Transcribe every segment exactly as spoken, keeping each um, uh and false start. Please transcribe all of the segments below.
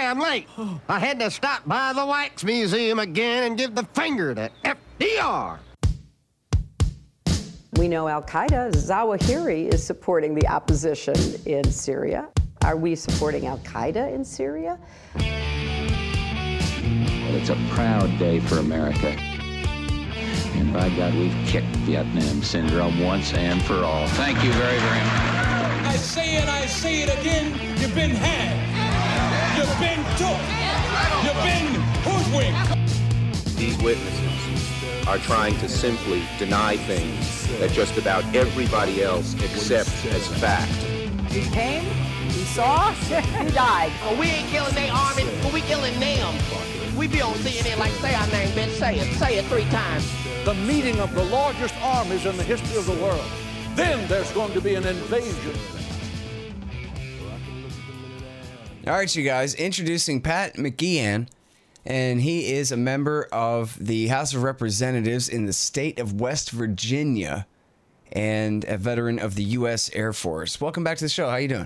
damn late. I had to stop by the Wax Museum again and give the finger to F D R. We know Al-Qaeda, Zawahiri, is supporting the opposition in Syria. Are we supporting Al-Qaeda in Syria? Well, it's a proud day for America. And by God, we've kicked Vietnam syndrome once and for all. Thank you very, very much. I say it, I say it again, you've been had. You've been took. You've been hoodwinked. These witnesses are trying to simply deny things that just about everybody else accepts as fact. He came, he saw, he died. Well, we ain't killing their army, but we killing them. We be on C N N like, say our name, bitch, say it. Say it three times. The meeting of the largest armies in the history of the world. Then there's going to be an invasion. All right, you guys, introducing Pat McGeehan, and he is a member of the House of Representatives in the state of West Virginia and a veteran of the U S Air Force. Welcome back to the show. How you doing?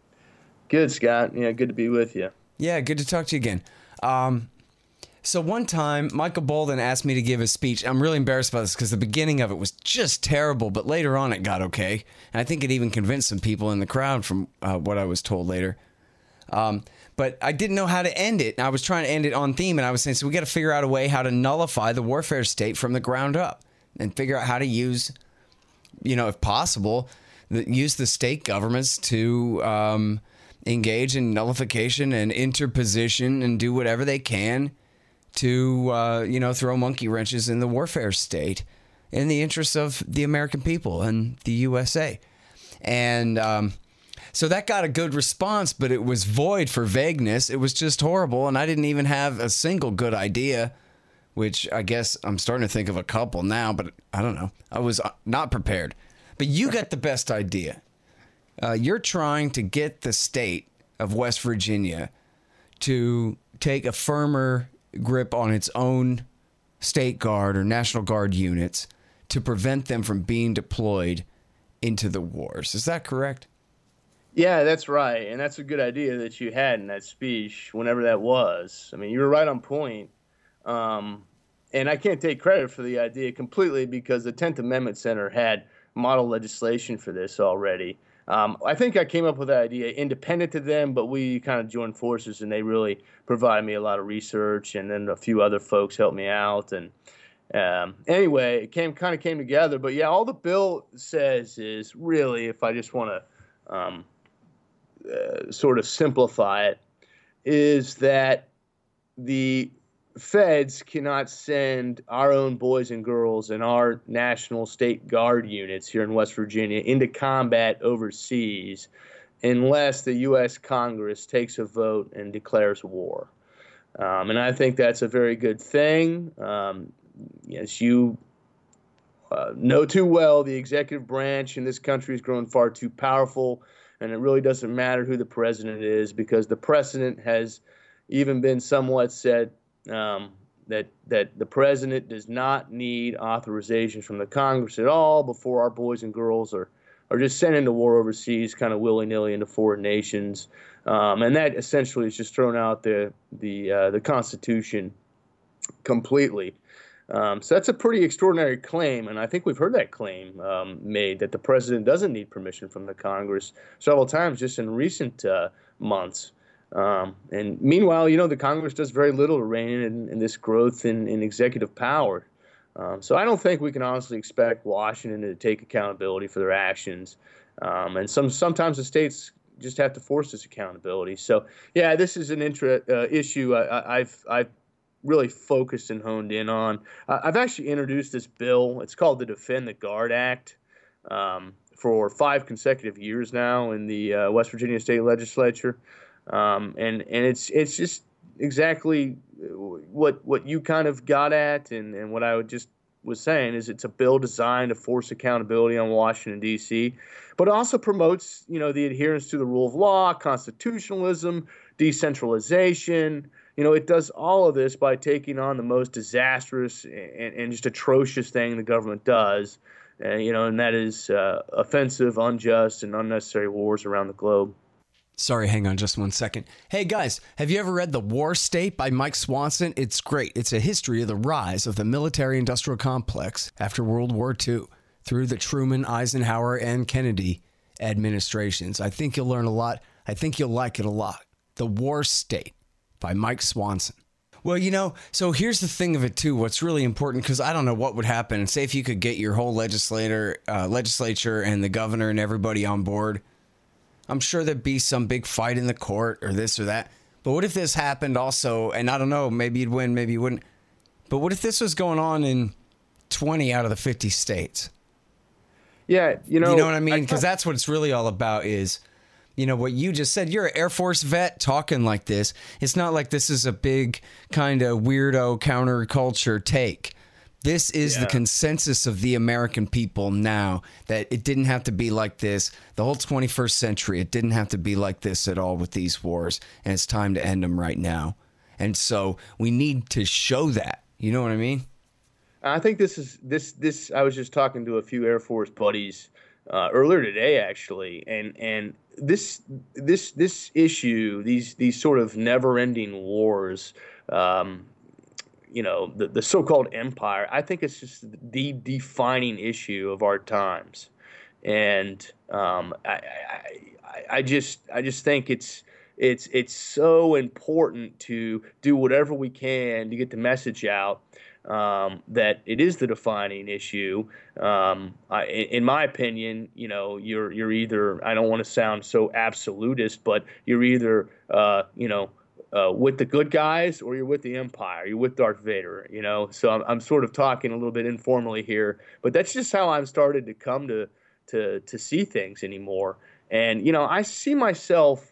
Good, Scott. Yeah, good to be with you. Yeah, good to talk to you again. Um, so one time, Michael Bolden asked me to give a speech. I'm really embarrassed about this because the beginning of it was just terrible, but later on it got okay. And I think it even convinced some people in the crowd from uh, what I was told later. Um, but I didn't know how to end it. I was trying to end it on theme, and I was saying, so we got to figure out a way how to nullify the warfare state from the ground up and figure out how to use, you know, if possible, the, use the state governments to um, engage in nullification and interposition and do whatever they can to, uh, you know, throw monkey wrenches in the warfare state in the interests of the American people and the U S A. And um, so that got a good response, but it was void for vagueness. It was just horrible, and I didn't even have a single good idea, which I guess I'm starting to think of a couple now, but I don't know. I was not prepared. But you got the best idea. Uh, you're trying to get the state of West Virginia to take a firmer grip on its own State Guard or National Guard units to prevent them from being deployed into the wars. Is that correct? Yeah, that's right. And that's a good idea that you had in that speech, whenever that was. I mean, you were right on point. Um, and I can't take credit for the idea completely because the tenth Amendment Center had model legislation for this already. Um, I think I came up with that idea independent of them, but we kind of joined forces, and they really provided me a lot of research, and then a few other folks helped me out. And um, anyway, it came kind of came together. But yeah, all the bill says is really, if I just want to um, uh, sort of simplify it, is that the feds cannot send our own boys and girls and our National State Guard units here in West Virginia into combat overseas unless the U S Congress takes a vote and declares war. Um, and I think that's a very good thing. Um, as you uh, know too well, the executive branch in this country has grown far too powerful, and it really doesn't matter who the president is because the precedent has even been somewhat set Um, that that the president does not need authorization from the Congress at all before our boys and girls are, are just sent into war overseas kind of willy-nilly into foreign nations. Um, and that essentially is just thrown out the, the, uh, the Constitution completely. Um, so that's a pretty extraordinary claim, and I think we've heard that claim um, made that the president doesn't need permission from the Congress several times just in recent uh, months. Um, and meanwhile, you know, the Congress does very little to rein in, in this growth in, in executive power. Um, so I don't think we can honestly expect Washington to take accountability for their actions. Um, and some sometimes the states just have to force this accountability. So, yeah, this is an intra, uh, issue I, I've I've really focused and honed in on. Uh, I've actually introduced this bill. It's called the Defend the Guard Act. Um, for five consecutive years now in the uh, West Virginia State Legislature. Um, and, and it's it's just exactly what what you kind of got at, and, and what I would just was saying is it's a bill designed to force accountability on Washington, D C, but also promotes, you know, the adherence to the rule of law, constitutionalism, decentralization. You know, it does all of this by taking on the most disastrous and, and just atrocious thing the government does, uh, you know, and that is uh, offensive, unjust, and unnecessary wars around the globe. Sorry, hang on just one second. Hey guys, have you ever read The War State by Mike Swanson? It's great. It's a history of the rise of the military-industrial complex after World War Two through the Truman, Eisenhower, and Kennedy administrations. I think you'll learn a lot. I think you'll like it a lot. The War State by Mike Swanson. Well, you know, so here's the thing of it, too. What's really important, because I don't know what would happen. And say if you could get your whole legislator, uh, legislature and the governor and everybody on board, I'm sure there'd be some big fight in the court or this or that. But what if this happened also, and I don't know, maybe you'd win, maybe you wouldn't. But what if this was going on in twenty out of the fifty states? Yeah, you know. You know what I mean? Because that's what it's really all about is... You know, what you just said, you're an Air Force vet talking like this. It's not like this is a big kind of weirdo counterculture take. This is yeah. the consensus of the American people now, that it didn't have to be like this. The whole twenty-first century, it didn't have to be like this at all with these wars. And it's time to end them right now. And so we need to show that. You know what I mean? I think this is this this. I was just talking to a few Air Force buddies uh, earlier today, actually, and and this this this issue, these these sort of never-ending wars, um, you know, the the so-called empire. I think it's just the defining issue of our times, and um, I, I I just I just think it's. It's it's so important to do whatever we can to get the message out um, that it is the defining issue. Um, I, in my opinion, you know, you're you're either, I don't want to sound so absolutist, but you're either uh, you know uh, with the good guys or you're with the Empire. You're with Darth Vader. You know, so I'm I'm sort of talking a little bit informally here, but that's just how I'm started to come to to to see things anymore. And you know, I see myself.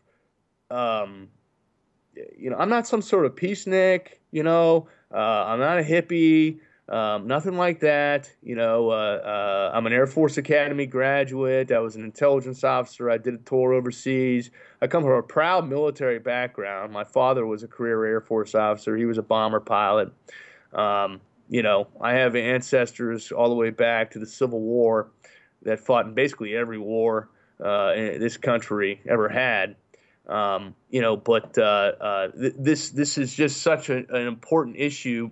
Um, you know, I'm not some sort of peacenik, you know, uh, I'm not a hippie, um, nothing like that. You know, uh, uh, I'm an Air Force Academy graduate. I was an intelligence officer. I did a tour overseas. I come from a proud military background. My father was a career Air Force officer. He was a bomber pilot. Um, you know, I have ancestors all the way back to the Civil War that fought in basically every war uh, this country ever had. Um, you know, but uh, uh, th- this this is just such a, an important issue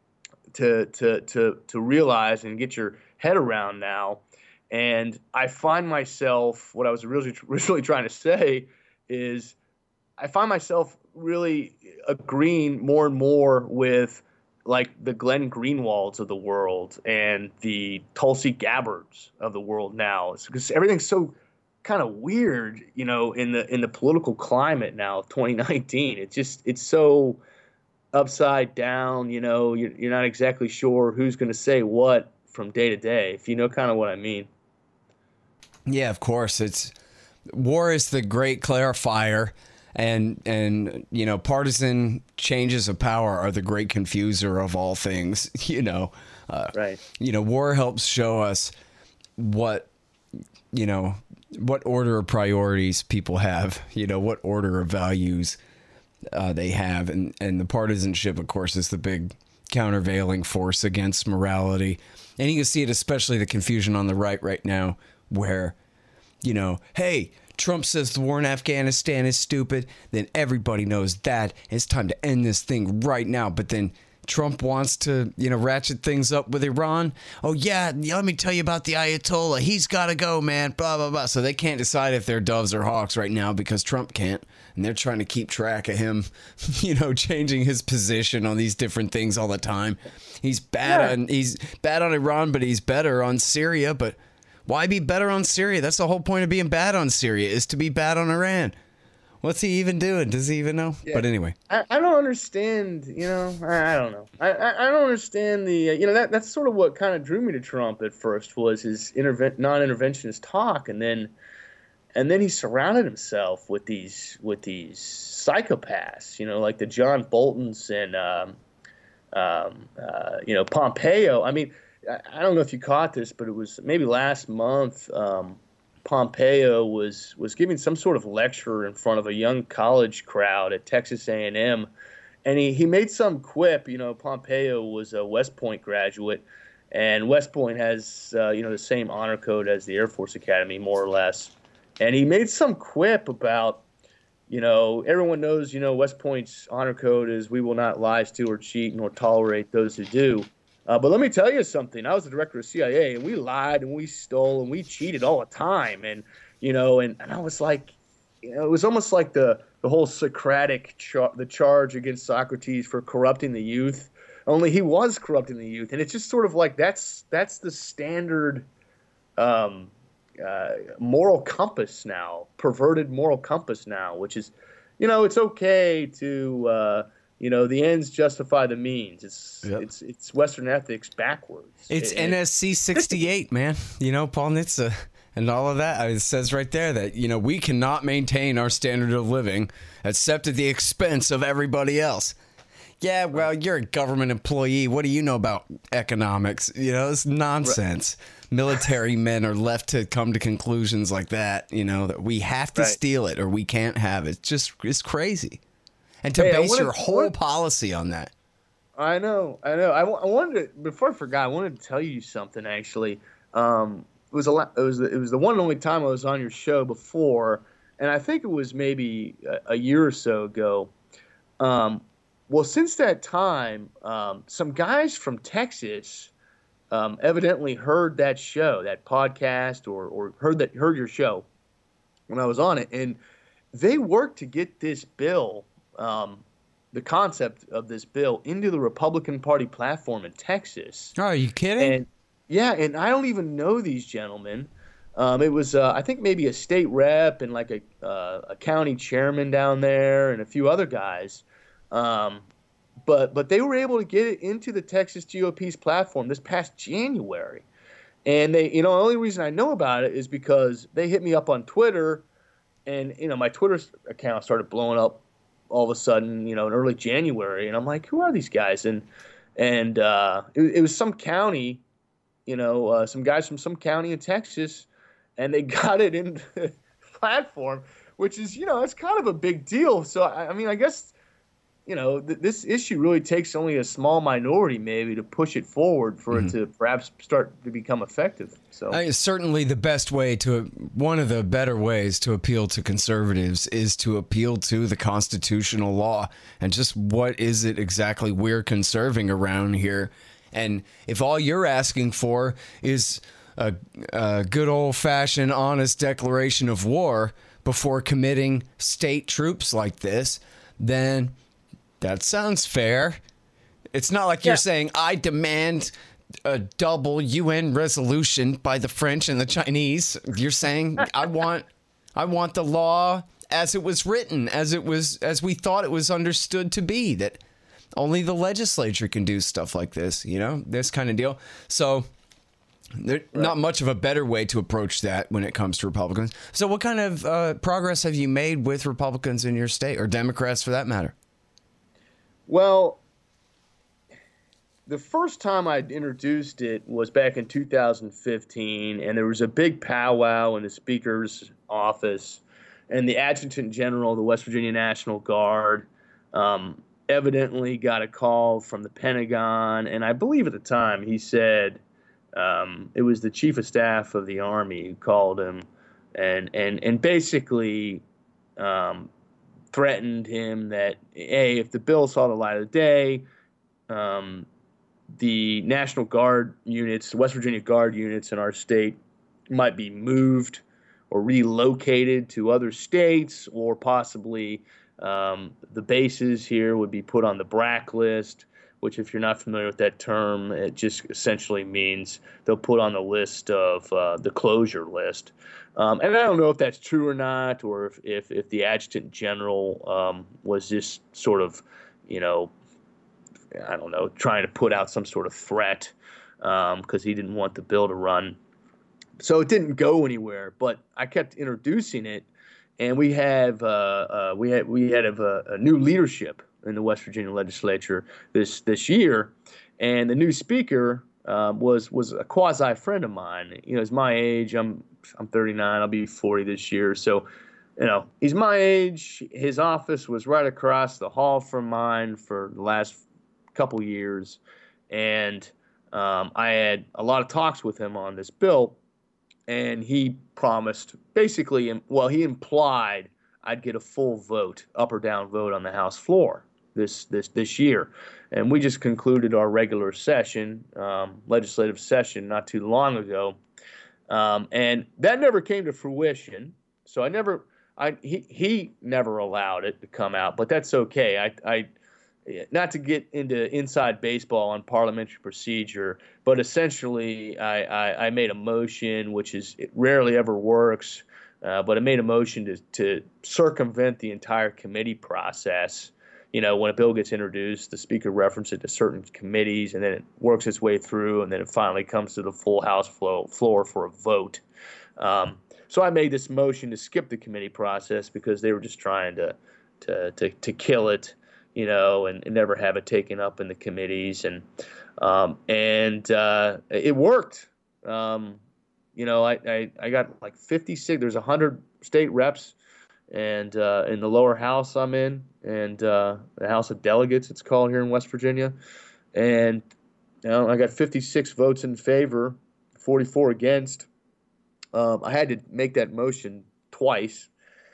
to to to to realize and get your head around now. And I find myself, what I was really really trying to say is, I find myself really agreeing more and more with like the Glenn Greenwalds of the world and the Tulsi Gabbards of the world now, because everything's so kind of weird, you know, in the in the political climate now of twenty nineteen. It's just it's so upside down, you know. You're, you're not exactly sure who's going to say what from day to day, if you know kind of what I mean. Yeah, of course. It's war is the great clarifier, and and you know, partisan changes of power are the great confuser of all things. You know, uh, right? You know, war helps show us what you know. what order of priorities people have, you know, what order of values uh, they have. And, and the partisanship, of course, is the big countervailing force against morality. And you can see it, especially the confusion on the right right now, where, you know, hey, Trump says the war in Afghanistan is stupid. Then everybody knows that. It's time to end this thing right now. But then Trump wants to, you know, ratchet things up with Iran. Oh, yeah, let me tell you about the Ayatollah. He's got to go, man, blah, blah, blah. So they can't decide if they're doves or hawks right now because Trump can't. And they're trying to keep track of him, you know, changing his position on these different things all the time. He's bad yeah. on he's bad on Iran, but he's better on Syria. But why be better on Syria? That's the whole point of being bad on Syria, is to be bad on Iran. What's he even doing? Does he even know? Yeah. But anyway, I, I don't understand. You know, I, I don't know. I, I, I don't understand the. Uh, you know, that that's sort of what kind of drew me to Trump at first, was his interve- non-interventionist talk, and then, and then he surrounded himself with these with these psychopaths. You know, like the John Boltons and um, um, uh, you know, Pompeo. I mean, I, I don't know if you caught this, but it was maybe last month. Um, Pompeo was was giving some sort of lecture in front of a young college crowd at Texas A and M, and he, he made some quip. You know, Pompeo was a West Point graduate, and West Point has uh, you know the same honor code as the Air Force Academy, more or less. And he made some quip about, you know, everyone knows, you know, West Point's honor code is we will not lie, steal, or cheat, nor tolerate those who do. Uh, but let me tell you something. I was the director of C I A, and we lied, and we stole, and we cheated all the time. And, you know, and, and I was like, you know, it was almost like the, the whole Socratic, char- the charge against Socrates for corrupting the youth. Only he was corrupting the youth. And it's just sort of like that's that's the standard um, uh, moral compass now, perverted moral compass now, which is, you know, it's okay to, uh, you know, the ends justify the means. It's yep. it's it's Western ethics backwards. It's it, N S C sixty-eight, man. You know, Paul Nitze and all of that. It says right there that, you know, we cannot maintain our standard of living except at the expense of everybody else. Yeah, well, you're a government employee. What do you know about economics? You know, it's nonsense. Right. Military men are left to come to conclusions like that, you know, that we have to right. steal it or we can't have it. It's just, it's crazy. And to hey, base wanted, your whole wanted, policy on that. I know, I know. I, I wanted to, before I forgot, I wanted to tell you something, actually. Um, it was a it was it was the one and only time I was on your show before, and I think it was maybe a, a year or so ago. Um, well, since that time, um, some guys from Texas um, evidently heard that show, that podcast, or or heard that heard your show when I was on it, and they worked to get this bill, um, the concept of this bill, into the Republican Party platform in Texas. Oh, are you kidding? And yeah, and I don't even know these gentlemen. Um, it was, uh, I think, maybe a state rep and like a uh, a county chairman down there and a few other guys. Um, but but they were able to get it into the Texas G O P's platform this past January. And they, you know, the only reason I know about it is because they hit me up on Twitter, and, you know, my Twitter account started blowing up all of a sudden, you know, in early January. And I'm like, who are these guys? And and uh, it, it was some county, you know, uh, some guys from some county in Texas, and they got it in the platform, which is, you know, it's kind of a big deal. So, I, I mean, I guess, you know, th- this issue really takes only a small minority maybe to push it forward for mm-hmm. it to perhaps start to become effective. So uh, certainly the best way to, one of the better ways to appeal to conservatives is to appeal to the constitutional law and just what is it exactly we're conserving around here. And if all you're asking for is a, a good old-fashioned honest declaration of war before committing state troops like this, then that sounds fair. It's not like yeah. you're saying, I demand a double U N resolution by the French and the Chinese. You're saying, I want I want the law as it was written, as it was, as we thought it was understood to be, that only the legislature can do stuff like this, you know, this kind of deal. So there's right. not much of a better way to approach that when it comes to Republicans. So what kind of uh, progress have you made with Republicans in your state, or Democrats for that matter? Well, the first time I introduced it was back in two thousand fifteen, and there was a big powwow in the Speaker's office, and the Adjutant General of the West Virginia National Guard um, evidently got a call from the Pentagon, and I believe at the time he said um, it was the Chief of Staff of the Army who called him, and and and basically um, threatened him that, hey, if the bill saw the light of the day, um, the National Guard units, the West Virginia Guard units in our state might be moved or relocated to other states, or possibly um, the bases here would be put on the BRAC list, which, if you're not familiar with that term, it just essentially means they'll put on the list of uh, the closure list. Um, and I don't know if that's true or not, or if, if, if the Adjutant General um, was just sort of, you know, I don't know, trying to put out some sort of threat because um, he didn't want the bill to run. So it didn't go anywhere, but I kept introducing it, and we have uh, uh, we had we had a, a new leadership in the West Virginia legislature this this year, and the new speaker uh, was was a quasi friend of mine. You know, he's my age. I'm I'm thirty-nine. I'll be forty this year. So, you know, he's my age. His office was right across the hall from mine for the last couple years, and um, I had a lot of talks with him on this bill, and he promised basically, well, he implied I'd get a full vote, up or down vote on the House floor this this this year. And we just concluded our regular session, um, legislative session, not too long ago, um, and that never came to fruition. So I never, I he he never allowed it to come out, but that's okay. I I. Not to get into inside baseball on parliamentary procedure, but essentially I, I, I made a motion, which is it rarely ever works, uh, but I made a motion to, to circumvent the entire committee process. You know, when a bill gets introduced, the speaker references it to certain committees, and then it works its way through, and then it finally comes to the full House floor, floor for a vote. Um, so I made this motion to skip the committee process because they were just trying to to to, to kill it. You know, and, and never have it taken up in the committees, and um, and uh, it worked. Um, you know, I, I, I got like fifty-six. There's one hundred state reps, and uh, in the lower house I'm in, and uh, the House of Delegates it's called here in West Virginia, and you know, I got fifty-six votes in favor, forty-four against. Um, I had to make that motion twice.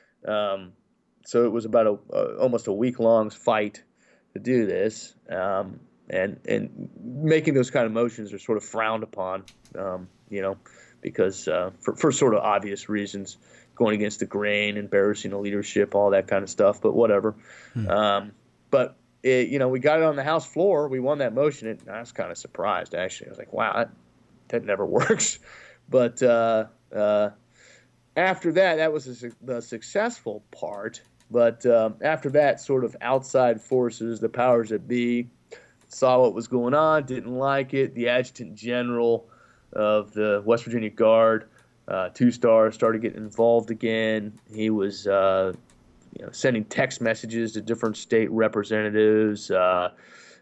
Um, So it was about a uh, almost a week long fight to do this, um, and and making those kind of motions are sort of frowned upon, um, you know, because uh, for for sort of obvious reasons, going against the grain, embarrassing the leadership, all that kind of stuff. But whatever. Hmm. Um, but it, you know, we got it on the House floor. We won that motion, and I was kind of surprised actually. I was like, wow, that, that never works. But uh, uh, after that, that was a, the successful part. But um, after that, sort of outside forces, the powers that be, saw what was going on, didn't like it. The Adjutant General of the West Virginia Guard, uh, two stars, started getting involved again. He was uh, you know, sending text messages to different state representatives. Uh,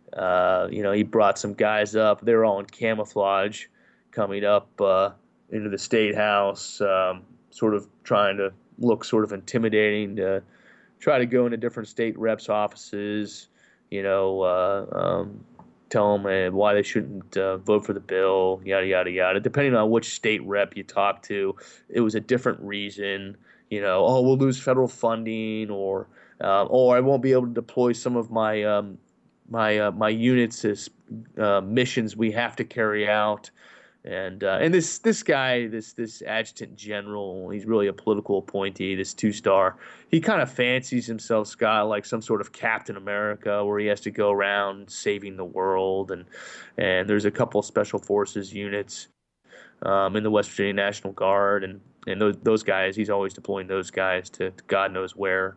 uh, you know, he brought some guys up. They were all in camouflage coming up uh, into the State House, um, sort of trying to look sort of intimidating to try to go into different state reps' offices, you know, uh, um, tell them uh, why they shouldn't uh, vote for the bill, yada, yada, yada. Depending on which state rep you talk to, it was a different reason, you know, oh, we'll lose federal funding, or uh, or I won't be able to deploy some of my um, my uh, my units as uh, missions we have to carry out. And uh, and this this guy, this this adjutant general, he's really a political appointee, this two-star. He kind of fancies himself, Scott, like some sort of Captain America, where he has to go around saving the world. And and there's a couple of special forces units um, in the West Virginia National Guard, and and those those guys, he's always deploying those guys to, to God knows where.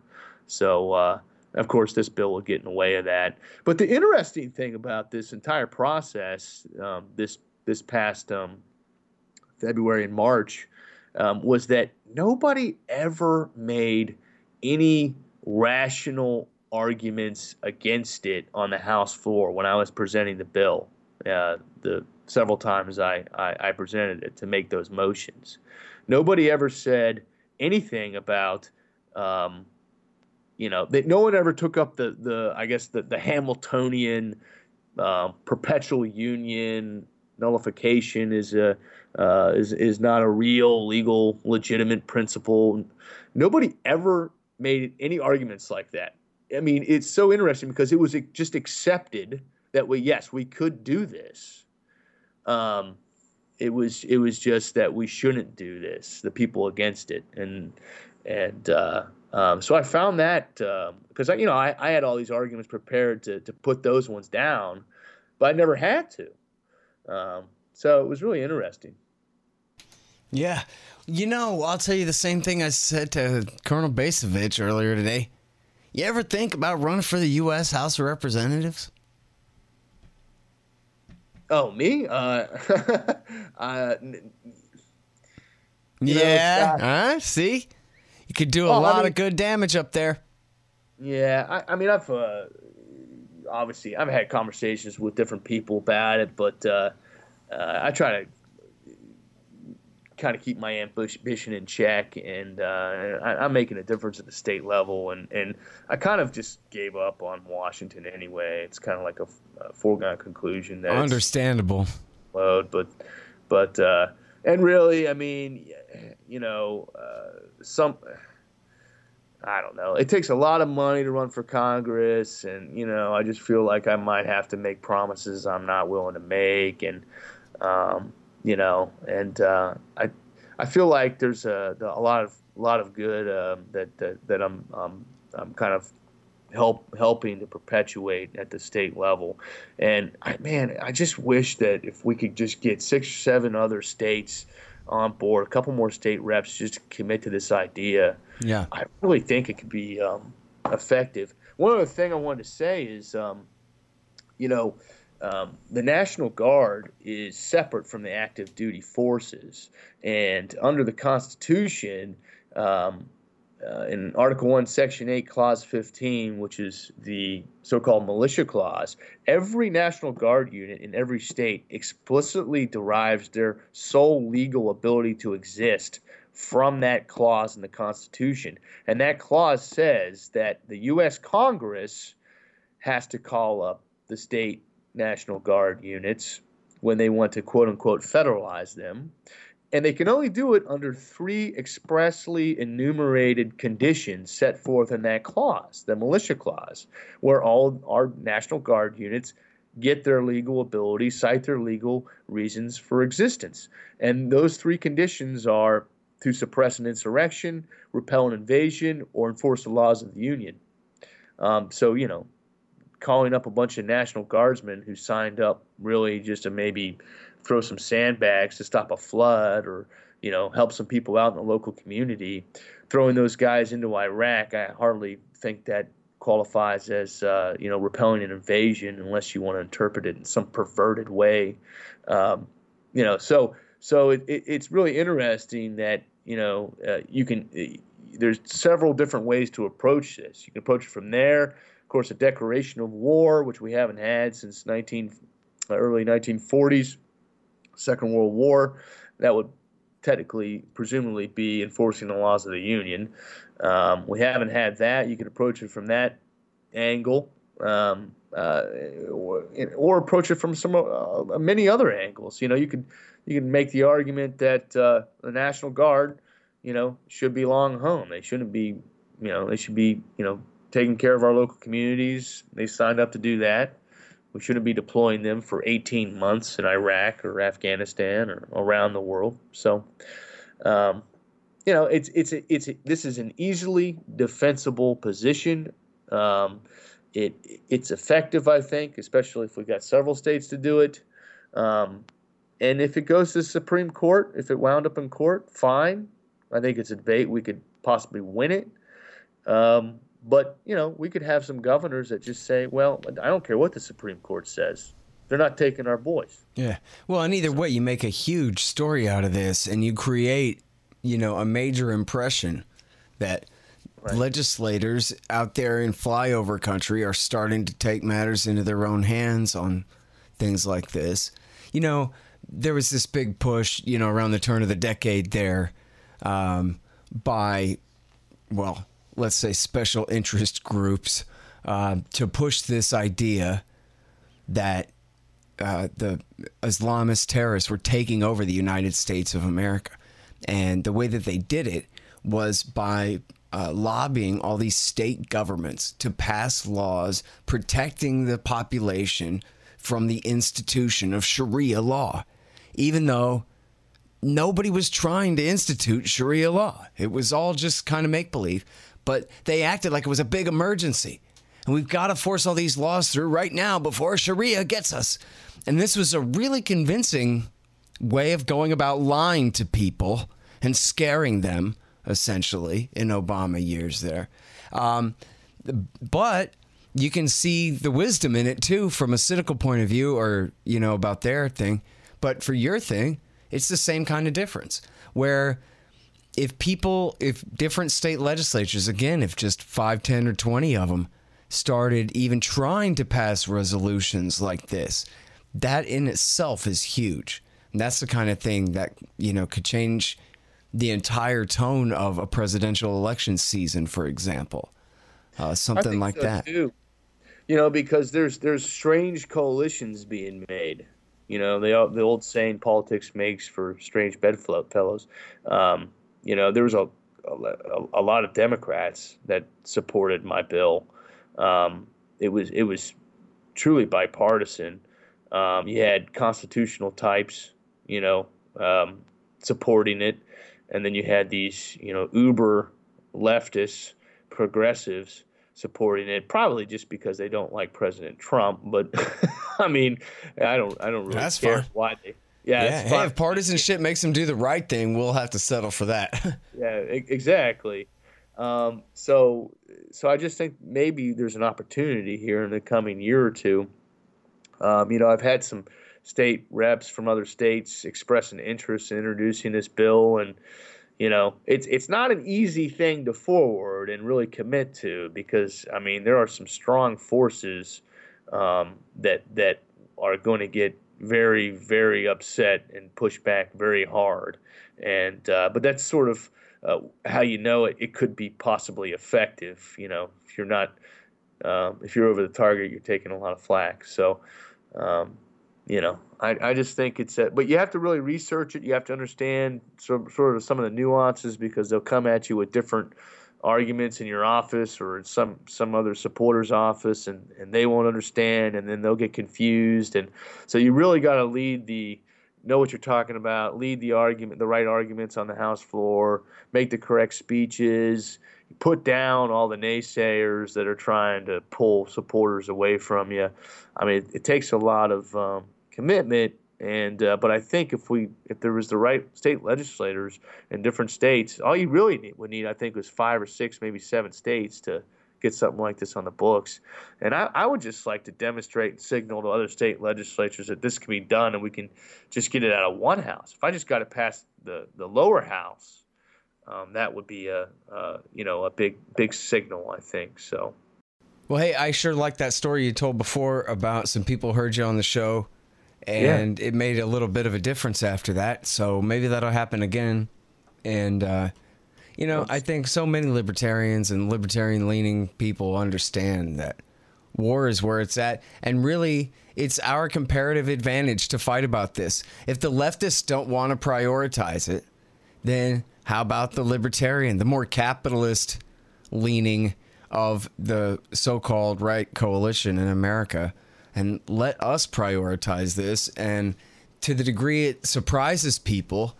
So uh, of course, this bill will get in the way of that. But the interesting thing about this entire process, um, this this past um, February and March, um, was that nobody ever made any rational arguments against it on the House floor when I was presenting the bill. Uh, the several times I, I, I presented it to make those motions. Nobody ever said anything about, um, you know, that no one ever took up the, the I guess, the, the Hamiltonian uh, perpetual union nullification is a uh, is is not a real, legal, legitimate principle. Nobody ever made any arguments like that. I mean, it's so interesting because it was just accepted that we, yes, we could do this. Um, it was it was just that we shouldn't do this. The people against it, and and uh, um, so I found that because uh, I, you know, I, I had all these arguments prepared to to put those ones down, but I never had to. Um, so it was really interesting. Yeah. You know, I'll tell you the same thing I said to Colonel Basevich earlier today. You ever think about running for the U S House of Representatives? Oh, me? Uh, uh, yeah. Know, huh? See? You could do a oh, lot I mean, of good damage up there. Yeah. I, I mean, I've... Uh, Obviously, I've had conversations with different people about it, but uh, uh, I try to kind of keep my ambition in check, and uh, I, I'm making a difference at the state level, and, and I kind of just gave up on Washington anyway. It's kind of like a, a foregone conclusion. That Understandable. Load, but but uh, and really, I mean, you know, uh, some. I don't know. It takes a lot of money to run for Congress, and you know, I just feel like I might have to make promises I'm not willing to make, and um, you know, and uh, I I feel like there's a, a lot of a lot of good uh, that, that that I'm um, I'm kind of help helping to perpetuate at the state level, and I, man, I just wish that if we could just get six or seven other states on board, a couple more state reps just to commit to this idea. Yeah, I really think it could be um, effective. One other thing I wanted to say is, um, you know, um, the National Guard is separate from the active duty forces, and under the Constitution, um, uh, in Article One, Section Eight, Clause fifteen, which is the so-called militia clause, every National Guard unit in every state explicitly derives their sole legal ability to exist from that clause in the Constitution. And that clause says that the U S Congress has to call up the state National Guard units when they want to quote-unquote federalize them. And they can only do it under three expressly enumerated conditions set forth in that clause, the militia clause, where all our National Guard units get their legal ability, cite their legal reasons for existence. And those three conditions are to suppress an insurrection, repel an invasion, or enforce the laws of the Union. Um, so, you know, calling up a bunch of National Guardsmen who signed up really just to maybe throw some sandbags to stop a flood or, you know, help some people out in the local community, throwing those guys into Iraq, I hardly think that qualifies as, uh, you know, repelling an invasion unless you want to interpret it in some perverted way. Um, you know, so so it, it, it's really interesting that, you know, uh, you can – there's several different ways to approach this. You can approach it from there. Of course, a declaration of war, which we haven't had since nineteen early nineteen forties, Second World War. That would technically, presumably, be enforcing the laws of the Union. Um, we haven't had that. You can approach it from that angle, um, uh, or, or approach it from some uh, many other angles. You know, you could you can make the argument that uh, the National Guard, you know, should belong home. They shouldn't be, you know, they should be, you know, taking care of our local communities. They signed up to do that. We shouldn't be deploying them for eighteen months in Iraq or Afghanistan or around the world. So, um, you know, it's it's a, it's a, this is an easily defensible position. Um, it it's effective, I think, especially if we've got several states to do it. Um, and if it goes to the Supreme Court, if it wound up in court, fine. I think it's a debate. We could possibly win it. Um, But, you know, we could have some governors that just say, well, I don't care what the Supreme Court says. They're not taking our boys. Yeah. Well, and either way, you make a huge story out of this and you create, you know, a major impression that right. legislators out there in flyover country are starting to take matters into their own hands on things like this. You know, there was this big push, you know, around the turn of the decade there um, by, well, let's say special interest groups uh, to push this idea that uh, the Islamist terrorists were taking over the United States of America. And the way that they did it was by uh, lobbying all these state governments to pass laws protecting the population from the institution of Sharia law, even though nobody was trying to institute Sharia law. It was all just kind of make-believe. But they acted like it was a big emergency. And we've got to force all these laws through right now before Sharia gets us. And this was a really convincing way of going about lying to people and scaring them, essentially, in Obama years there. Um, but you can see the wisdom in it, too, from a cynical point of view or, you know, about their thing. But for your thing, it's the same kind of difference where if people, if different state legislatures, again, if just five, ten, or twenty of them started even trying to pass resolutions like this, that in itself is huge. And that's the kind of thing that, you know, could change the entire tone of a presidential election season, for example. Uh, something like so that. Too. You know, because there's there's strange coalitions being made. You know, they, the old saying, politics makes for strange bedfellows. Um, You know, there was a a, a lot of Democrats that supported my bill. Um, it was it was truly bipartisan. Um, you had constitutional types, you know, um, supporting it, and then you had these, you know, uber leftists, progressives supporting it, probably just because they don't like President Trump. But I mean, I don't, I don't really That's care fine. why they. Yeah, Yeah, it's hey, fine. if partisanship makes them do the right thing, we'll have to settle for that. Yeah, e- exactly. Um, so, so I just think maybe there's an opportunity here in the coming year or two. Um, you know, I've had some state reps from other states express an interest in introducing this bill, and you know, it's it's not an easy thing to forward and really commit to, because I mean, there are some strong forces um, that that are going to get very, very upset and push back very hard. And uh, but that's sort of uh, how you know it, it could be possibly effective. You know, if you're not, um, if you're over the target, you're taking a lot of flack. So, um, you know, I, I just think it's, a, but you have to really research it. You have to understand sort, sort of some of the nuances, because they'll come at you with different arguments in your office or in some some other supporter's office, and and they won't understand, and then they'll get confused. And so you really got to lead the know what you're talking about, lead the argument, the right arguments on the House floor, make the correct speeches, put down all the naysayers that are trying to pull supporters away from you. I mean, it, it takes a lot of um, commitment. And uh, but I think if we if there was the right state legislators in different states, all you really need, would need, I think, was five or six, maybe seven states to get something like this on the books. And I, I would just like to demonstrate and signal to other state legislatures that this can be done, and we can just get it out of one house. If I just got it past the, the lower house, um, that would be a, a you know a big big signal, I think. So. Well, hey, I sure like that story you told before about some people heard you on the show. And yeah. It made a little bit of a difference after that. So maybe that'll happen again. And, uh, you know, I think so many libertarians and libertarian-leaning people understand that war is where it's at. And really, it's our comparative advantage to fight about this. If the leftists don't want to prioritize it, then how about the libertarian, the more capitalist-leaning of the so-called right coalition in America? And let us prioritize this. And to the degree it surprises people,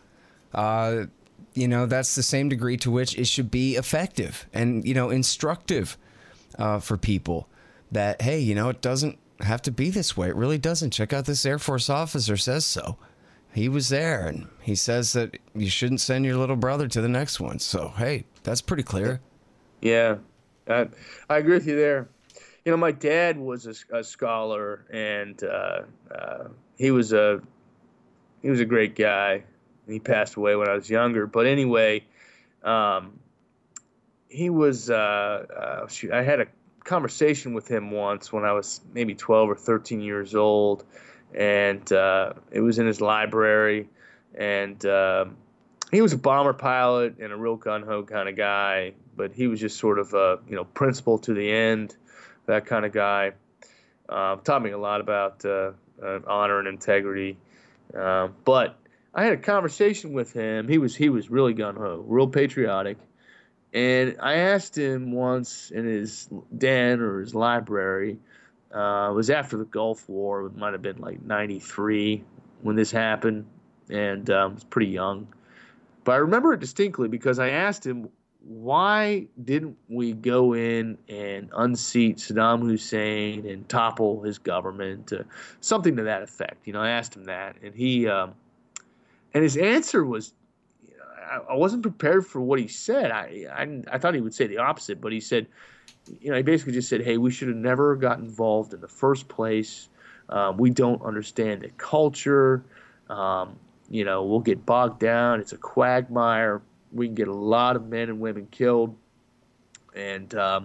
uh, you know, that's the same degree to which it should be effective and, you know, instructive uh, for people that, hey, you know, it doesn't have to be this way. It really doesn't. Check out this Air Force officer says so. He was there, and he says that you shouldn't send your little brother to the next one. So, hey, that's pretty clear. Yeah, I, I agree with you there. You know, my dad was a, a scholar, and uh, uh, he was a he was a great guy. He passed away when I was younger, but anyway, um, he was. Uh, uh, shoot, I had a conversation with him once when I was maybe twelve or thirteen years old, and uh, it was in his library, and uh, he was a bomber pilot and a real gung-ho kind of guy, but he was just sort of a you know principle to the end. That kind of guy. Uh, taught me a lot about uh, uh, honor and integrity. Uh, but I had a conversation with him. He was he was really gung-ho, real patriotic. And I asked him once in his den or his library, uh, it was after the Gulf War. It might have been like ninety-three when this happened. And um, I was pretty young. But I remember it distinctly because I asked him, why didn't we go in and unseat Saddam Hussein and topple his government? Uh, something to that effect. You know, I asked him that, and he, um, and his answer was, you know, I, I wasn't prepared for what he said. I, I, I thought he would say the opposite, but he said, you know, he basically just said, hey, we should have never got involved in the first place. Uh, we don't understand the culture. Um, you know, we'll get bogged down. It's a quagmire. We can get a lot of men and women killed, and um,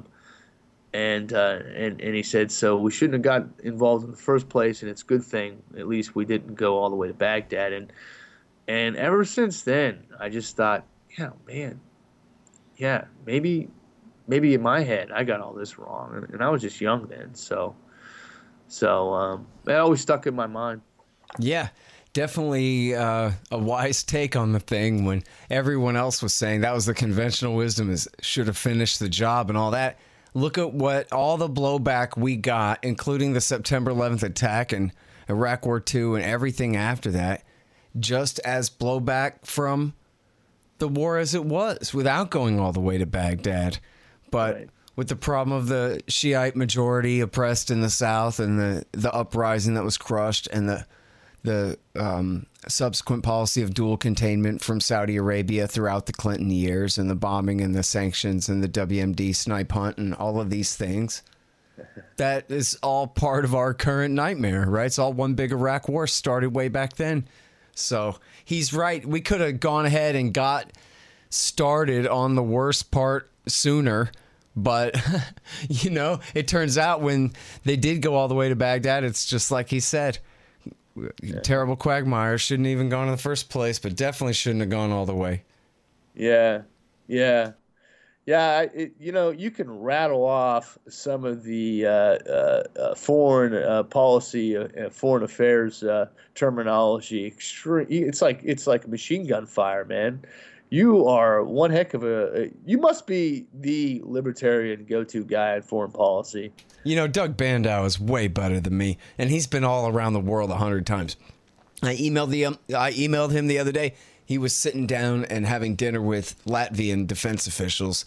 and uh, and and he said so. We shouldn't have got involved in the first place, and it's a good thing at least we didn't go all the way to Baghdad. And and ever since then, I just thought, yeah, man, yeah, maybe maybe in my head I got all this wrong, and, and I was just young then. So so um, that always stuck in my mind. Yeah. definitely uh, a wise take on the thing when everyone else was saying that was the conventional wisdom, is should have finished the job and all that. Look at what all the blowback we got, including the September eleventh attack and Iraq War Two and everything after that, just as blowback from the war as it was, without going all the way to Baghdad. But right. with the problem of the Shiite majority oppressed in the South and the, the uprising that was crushed and the the um, subsequent policy of dual containment from Saudi Arabia throughout the Clinton years and the bombing and the sanctions and the W M D snipe hunt and all of these things. That is all part of our current nightmare, right? It's all one big Iraq war, started way back then. So he's right. We could have gone ahead and got started on the worst part sooner. But, you know, it turns out when they did go all the way to Baghdad, it's just like he said. Yeah. Terrible quagmire. Shouldn't have even gone in the first place, but definitely shouldn't have gone all the way. Yeah, yeah. Yeah, it, you know, you can rattle off some of the uh, uh, uh, foreign uh, policy, uh, foreign affairs uh, terminology. Extreme. It's like it's like machine gun fire, man. You are one heck of a. You must be the libertarian go-to guy in foreign policy. You know, Doug Bandow is way better than me, and he's been all around the world a hundred times. I emailed the um, I emailed him the other day. He was sitting down and having dinner with Latvian defense officials.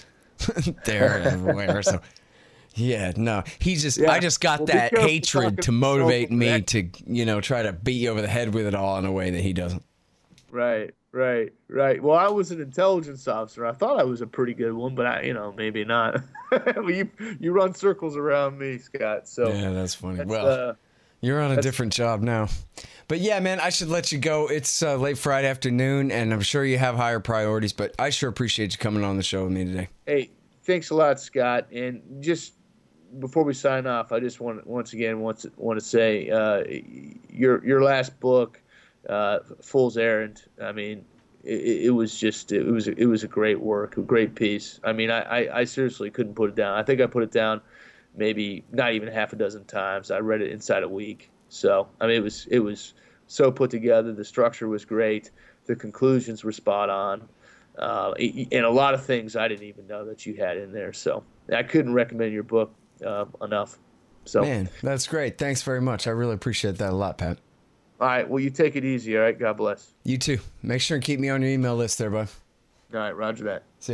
There everywhere. So, yeah, no, he just. Yeah. I just got well, that hatred to motivate me to, you know, try to beat you over the head with it all in a way that he doesn't. Right. Right, right. Well, I was an intelligence officer. I thought I was a pretty good one, but I, you know, maybe not. well, you you run circles around me, Scott. So yeah, that's funny. That's, well, uh, you're on a different job now. But yeah, man, I should let you go. It's uh, late Friday afternoon, and I'm sure you have higher priorities. But I sure appreciate you coming on the show with me today. Hey, thanks a lot, Scott. And just before we sign off, I just want once again want to, want to say uh, your your last book. Uh, Fool's Errand. I mean, it, it was just it was it was a great work, a great piece. I mean, I, I, I seriously couldn't put it down. I think I put it down maybe not even half a dozen times. I read it inside a week. So I mean, it was it was so put together. The structure was great. The conclusions were spot on, uh, and a lot of things I didn't even know that you had in there. So I couldn't recommend your book uh, enough. So man, that's great. Thanks very much. I really appreciate that a lot, Pat. All right. Well, you take it easy. All right. God bless. You too. Make sure and keep me on your email list there, bud. All right. Roger that. See ya.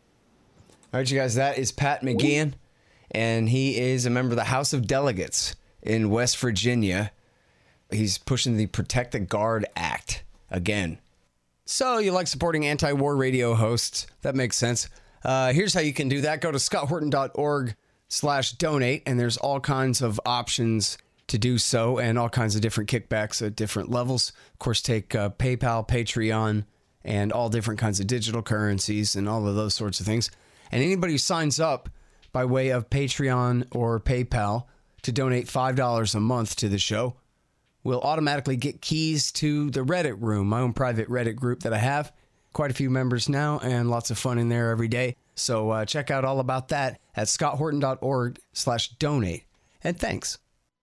All right, you guys. That is Pat McGeehan, and he is a member of the House of Delegates in West Virginia. He's pushing the Protect the Guard Act again. So you like supporting anti-war radio hosts? That makes sense. Uh, here's how you can do that. Go to scotthorton.org slash donate, and there's all kinds of options to do so, and all kinds of different kickbacks at different levels. Of course, take uh, PayPal, Patreon, and all different kinds of digital currencies and all of those sorts of things. And anybody who signs up by way of Patreon or PayPal to donate five dollars a month to the show will automatically get keys to the Reddit room, my own private Reddit group that I have. Quite a few members now, and lots of fun in there every day. So uh, check out all about that at scotthorton.org slash donate. And thanks.